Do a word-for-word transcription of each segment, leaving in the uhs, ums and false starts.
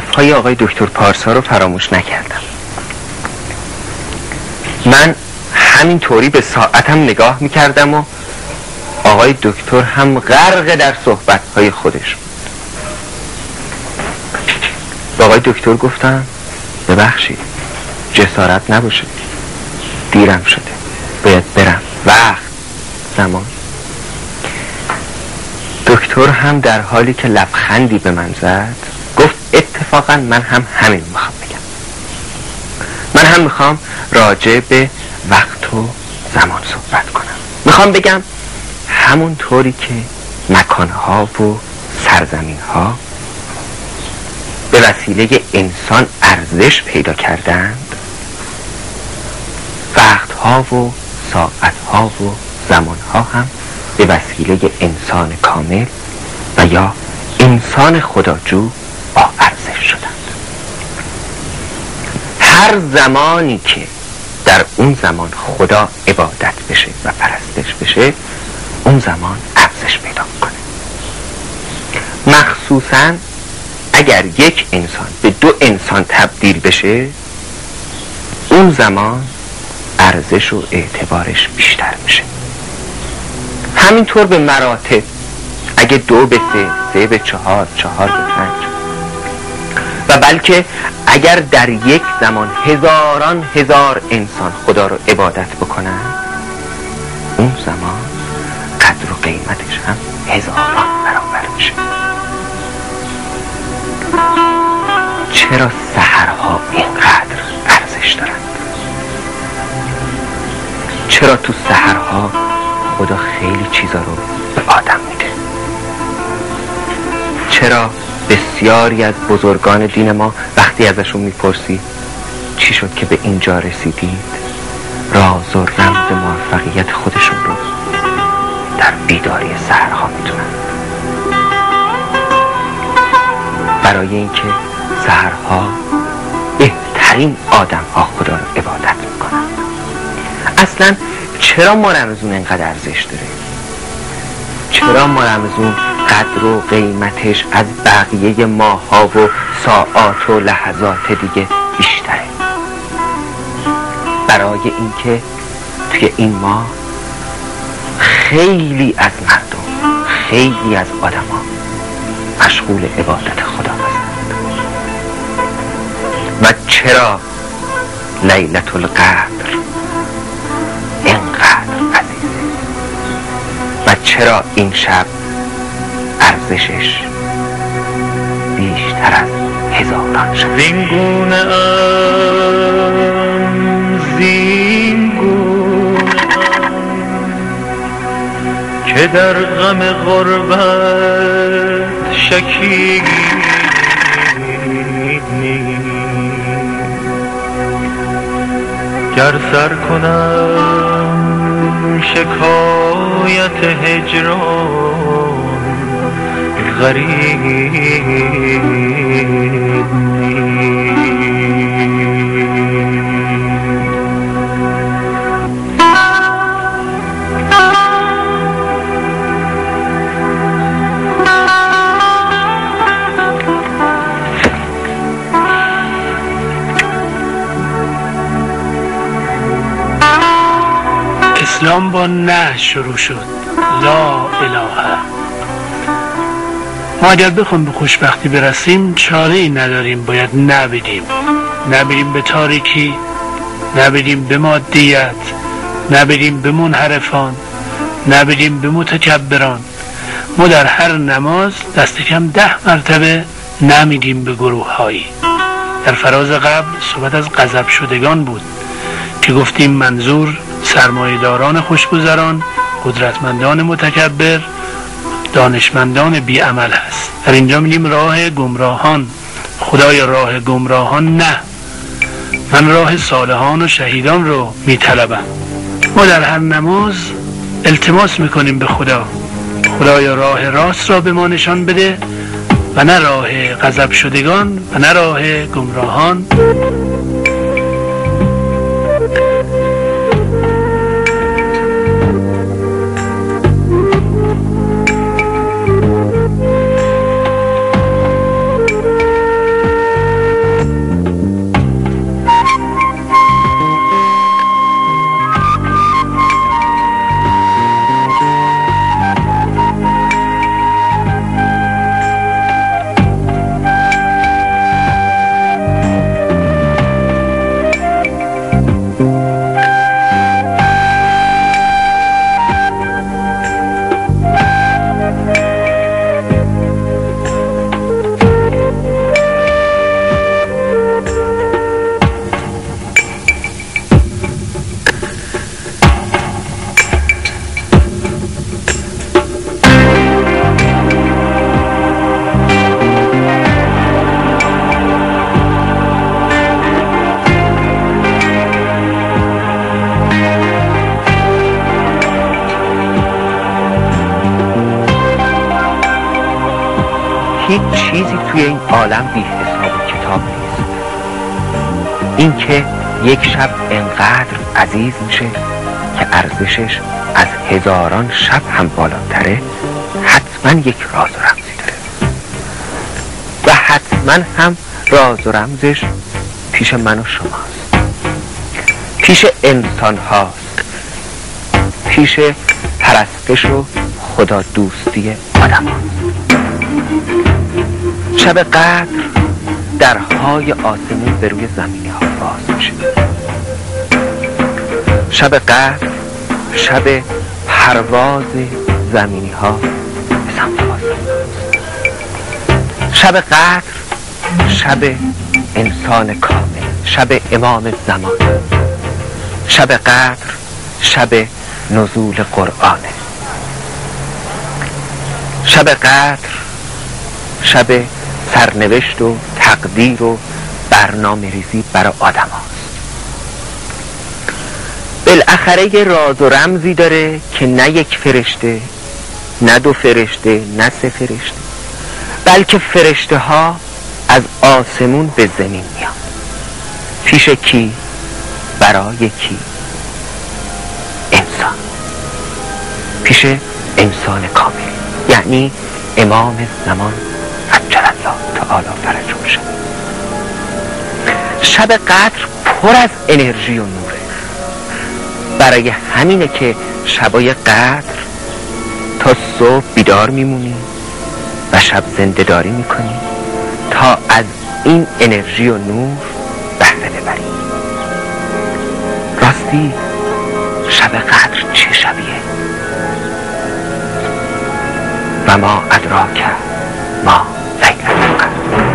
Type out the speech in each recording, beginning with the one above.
حرفهای آقای دکتر پارسا رو فراموش نکردم. من همینطوری به ساعتم نگاه میکردم و آقای دکتر هم غرق در صحبتهای خودش بود. با آقای دکتر گفتم ببخشید، جسارت نباشه، دیرم شده، باید برم، وقت، زمان. دکتر هم در حالی که لبخندی به من زد گفت اتفاقا من هم همین میخوام بگم. من هم میخوام راجع به وقت و زمان صحبت کنم. میخوام بگم همون طوری که مکانها و سرزمینها به وسیله انسان ارزش پیدا کردند، وقتها و ساعتها و زمانها هم به وسیله انسان کامل و یا انسان خداجو با ارزش شدند. هر زمانی که در اون زمان خدا عبادت بشه و پرستش بشه، اون زمان ارزش پیدا کنه. مخصوصاً اگر یک انسان به دو انسان تبدیل بشه، اون زمان ارزش و اعتبارش بیشتر میشه. همینطور به مراتب، اگه دو به سه، سه به چهار، چهار به پنج، و بلکه اگر در یک زمان هزاران هزار انسان خدا رو عبادت بکنن، اون زمان قدر و قیمتش هم هزاران برابر میشه. چرا سحرها اینقدر ارزش دارند؟ چرا تو سحرها خدا خیلی چیزا رو به آدم میده؟ چرا بسیاری از بزرگان دین ما وقتی ازشون میپرسی چی شد که به اینجا رسیدید، راز و رمز موفقیت خودشون رو در بیداری سحرها میدونن؟ برای اینکه سحرها بهترین آدم ها خدا رو عبادت میکنن. اصلا چرا ما رمزون اینقدر ارزش داره؟ چرا ما رمزون قدر و قیمتش از بقیه ماها و ساعات و لحظات دیگه بیشتره؟ برای اینکه توی این ماه خیلی از مردم، خیلی از آدم ها مشغول عبادت خدا هستند. و چرا لیلة القدر اینقدر عزیزه و چرا این شب ارزشش بیشتر از هزاران شب؟ زینگونه ام زینگونه که در غم غربت شکیب گر سر کنم شکایت هجران غریب اسلام با نه شروع شد، لا اله. ما اگر بخوایم به خوشبختی برسیم چاره ای نداریم، باید نه بدیم. نه بریم به تاریکی، نه بریم به مادیت، نه بریم به منحرفان، نه بریم به متکبران. ما در هر نماز دست کم ده مرتبه نمیدیم به گروه هایی. در فراز قبل صحبت از غضب شدگان بود که گفتیم منظور سرمایه‌داران خوشگذران، قدرتمندان متکبر، دانشمندان بی‌عمل هست. در اینجا می‌گیم راه گمراهان. خدای راه گمراهان نه، من راه صالحان و شهیدان رو میطلبم. ما در هر نماز التماس میکنیم به خدا، خدای راه راست را به ما نشان بده و نه راه غضب شدگان و نه راه گمراهان. هیچ چیزی توی این عالم بی حساب و کتاب نیست. این که یک شب انقدر عزیز میشه که ارزشش از هزاران شب هم بالاتره، حتما یک راز و رمزی داره و حتما هم راز و رمزش پیش من و شماست، پیش انسان هاست، پیش پرستش و خدا دوستی آدم هاست. شب قدر درهای آسمون به روی زمینی ها باز میشه. شب قدر شب پرواز زمینی ها به سمت آسمون. شب قدر شب انسان کامل، شب امام زمان. شب قدر شب نزول قرآنه. شب قدر شب سرنوشت و تقدیر و برنامه ریزی برای آدم هاست. بالاخره یه راز و رمزی داره که نه یک فرشته، نه دو فرشته، نه سه فرشته، بلکه فرشته ها از آسمون به زمین میان. پیش کی؟ برای کی؟ انسان. پیش انسان کامل، یعنی امام زمان عجل الله تعالی فرجه شد. شب قدر پر از انرژی و نوره. برای همینه که شبای قدر تا صبح بیدار میمونی و شب زنده داری میکنی تا از این انرژی و نور بهره ببری. راستی شب قدر چه شبیه؟ و ما ادراک ما لیلة القدر.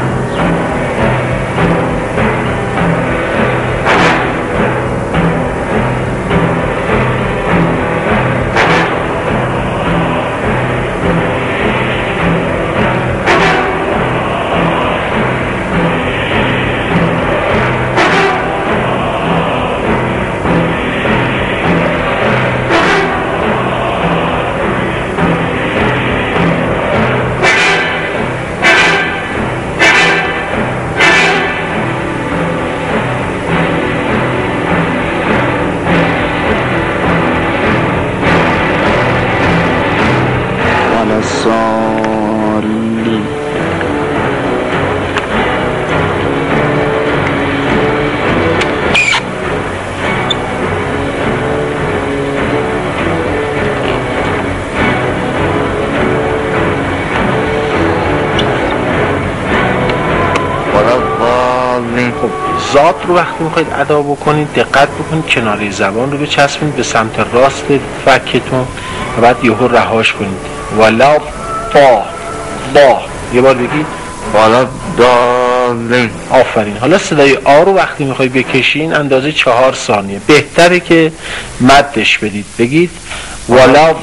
ذات رو وقتی میخواید ادا بکنید دقت بکنید کناره زبان رو بچسبونید به سمت راست فکتون و بعد یهو رهاش کنید. والا با با یه بار بگید والا دالین. آفرین. حالا صدای آ رو وقتی میخواید بکشین اندازه چهار ثانیه بهتره که مدش بدید. بگید والا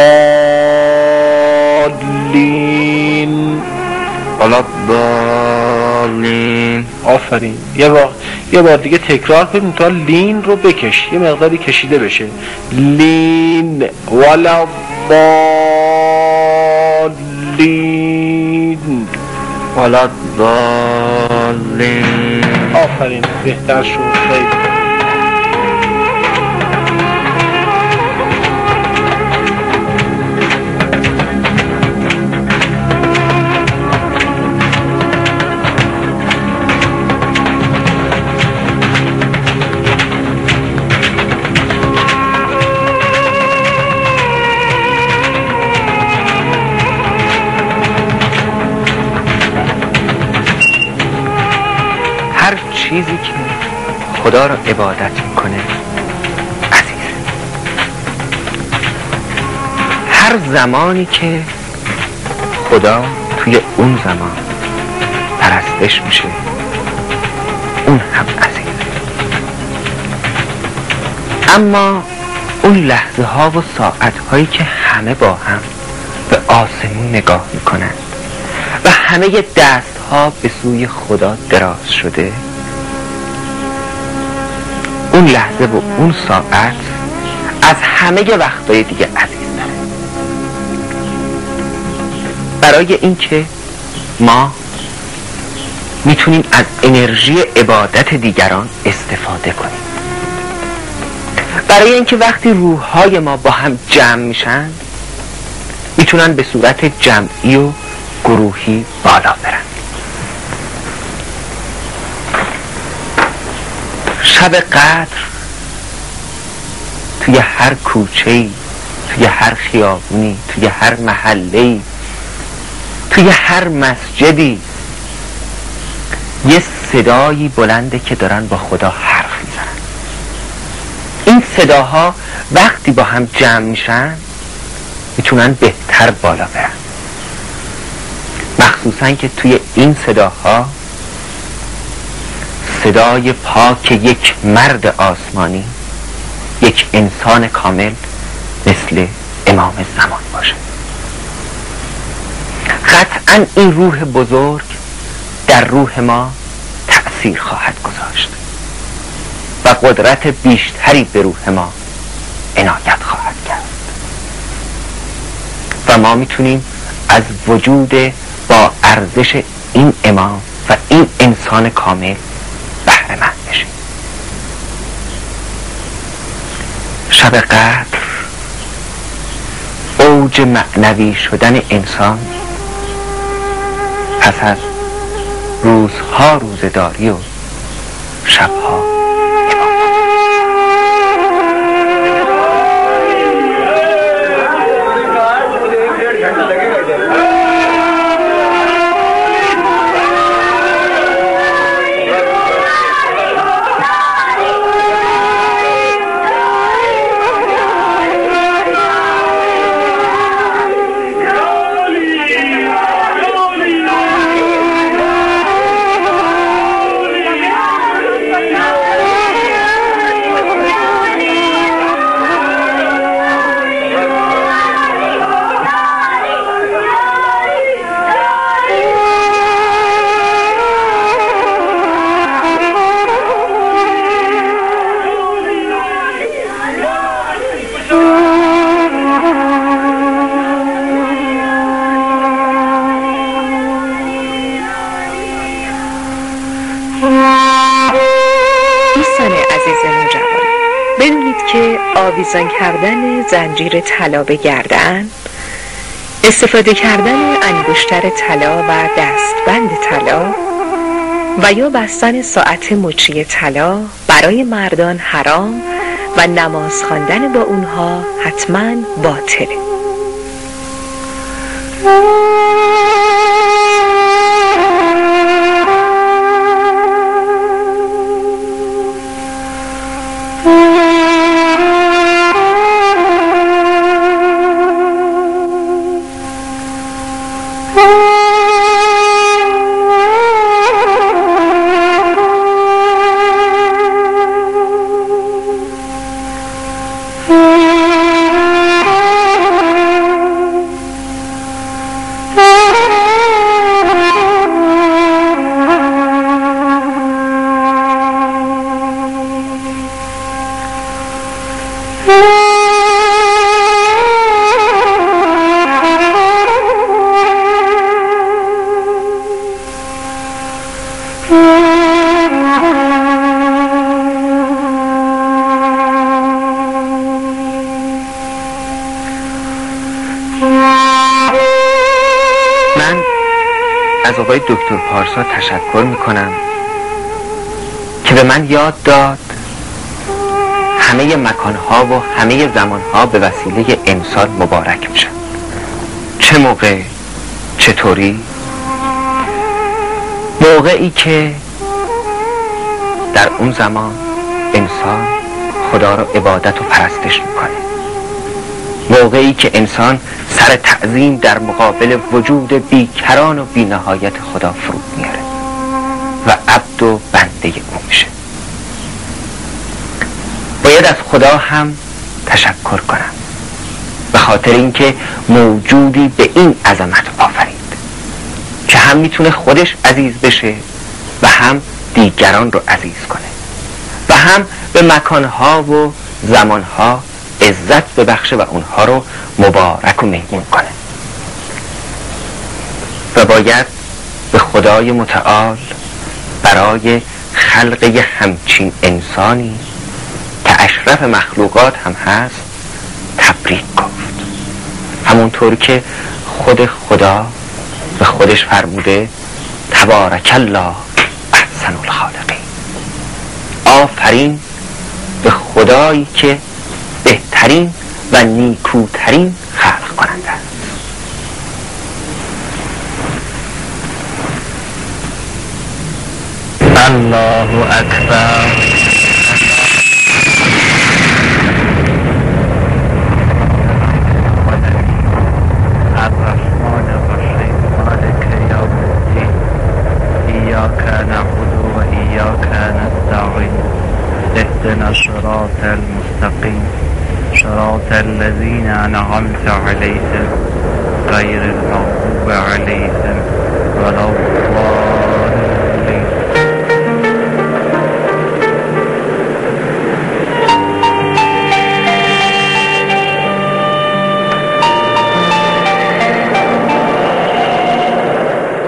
بالین. والا بالین. آفرین. یه بار یه بار دیگه تکرار کنیم تا لین رو بکش، یه مقداری کشیده بشه. لین. والا بالین. والا بالین. آفرین. بهتر شد. خیلی هر چیزی که خدا را عبادت میکنه عزیزه. هر زمانی که خدا توی اون زمان پرستش میشه اون هم عزیزه. اما اون لحظه ها و ساعت هایی که همه با هم به آسمون نگاه میکنن و همه دست ها به سوی خدا دراز شده، اون لحظه و اون ساعت از همه وقتهای دیگه عزیز داره. برای اینکه ما میتونیم از انرژی عبادت دیگران استفاده کنیم برای اینکه وقتی روح‌های ما با هم جمع میشن میتونن به صورت جمعی و گروهی بالا برن. شب قدر توی هر کوچه‌ای، توی هر خیابونی، توی هر محله‌ای، توی هر مسجدی یه صدایی بلنده که دارن با خدا حرف میزنن. این صداها وقتی با هم جمع میشن میتونن بهتر بالا برن، مخصوصا که توی این صداها صدای پاک یک مرد آسمانی، یک انسان کامل مثل امام زمان باشه. قطعا این روح بزرگ در روح ما تأثیر خواهد گذاشت و قدرت بیشتری به روح ما عنایت خواهد کرد و ما میتونیم از وجود با ارزش این امام و این انسان کامل بهره مند بشیم. شب قدر اوج معنوی شدن انسان پس از روزها روزداری و شبها آویزان کردن زنجیر طلا به گردن، استفاده کردن انگشتر طلا و دستبند طلا و یا بستن ساعت مچی طلا برای مردان حرام و نماز خواندن با اونها حتما باطله. از آقای دکتر پارسا تشکر میکنم که به من یاد داد همه مکانها و همه زمانها به وسیله انسان مبارک میشن. چه موقع؟ چطوری؟ موقعی که در اون زمان انسان خدا رو عبادت و پرستش میکنه، موقعی که انسان سر تعظیم در مقابل وجود بیکران و بی‌نهایت خدا فرود میاره و عبد و بنده او میشه. باید از خدا هم تشکر کنم به خاطر اینکه موجودی به این عظمت آفرید که هم میتونه خودش عزیز بشه و هم دیگران رو عزیز کنه و هم به مکانها و زمانها عزت ببخشه و اونها رو مبارک و مهمون کنه. و باید به خدای متعال برای خلق همچین انسانی که اشرف مخلوقات هم هست تبریک گفت. همونطور که خود خدا به خودش فرموده تبارک الله احسن الخالقین، آفرین به خدایی که بهترین و نیکوترین خلق کننده است. الله اکبر. الرحمن الرحیم مالک یوم الدین ایاک نعبد و ایاک نستعین اهدنا الصراط المستقیم صراط الذین انعمت علیهم غیر المغضوب علیهم ولا